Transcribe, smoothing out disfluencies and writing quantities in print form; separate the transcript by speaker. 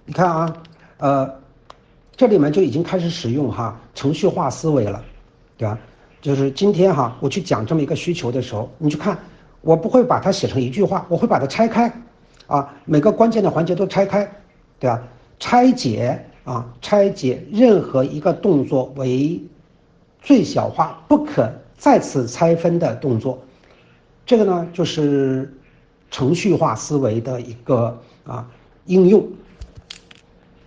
Speaker 1: 你看啊，这里面就已经开始使用程序化思维了，对吧？就是今天我去讲这么一个需求的时候，你去看，我不会把它写成一句话，我会把它拆开，每个关键的环节都拆开，对吧？拆解任何一个动作为最小化、不可再次拆分的动作，这个呢就是程序化思维的一个应用